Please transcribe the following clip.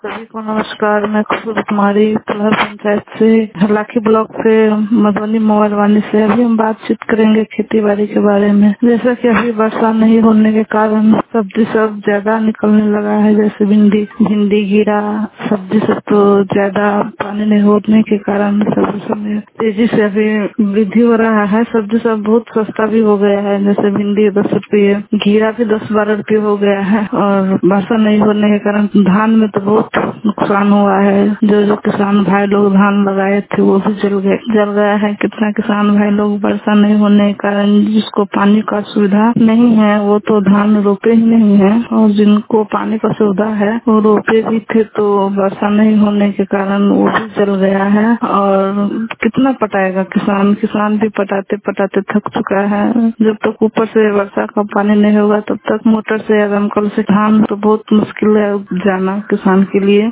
सभी को नमस्कार। मैं खुशबू कुमारी कलहर पंचायत से हरलाखी ब्लॉक से मधुबनी मोबाइल वाणी से अभी हम बातचीत करेंगे खेती बाड़ी के बारे में। जैसा कि अभी वर्षा नहीं होने के कारण सब्जी सब ज्यादा निकलने लगा है, जैसे भिंडी भिंडी घिरा सब्जी सब तो ज्यादा पानी नहीं होने के कारण सब्जी सब में तेजी से अभी वृद्धि हो रहा है। सब्जी सब बहुत सस्ता भी हो गया है, जैसे भिंडी 10 रुपये, घिरा भी 10-12 रुपये हो गया है। और वर्षा नहीं होने के कारण धान में तो बहुत नुकसान हुआ है। जो जो किसान भाई लोग धान लगाए थे वो भी जल गया है। कितना किसान भाई लोग वर्षा नहीं होने के कारण जिसको पानी का सुविधा नहीं है वो तो धान रोपे ही नहीं है, और जिनको पानी का सुविधा है वो रोपे भी थे तो वर्षा नहीं होने के कारण वो भी जल गया है। और कितना पटाएगा किसान किसान भी पटाते पटाते थक चुका है। जब तक ऊपर से वर्षा का पानी नहीं होगा तब तक मोटर से या दमकल से धान तो बहुत मुश्किल है जाना किसान के लिए।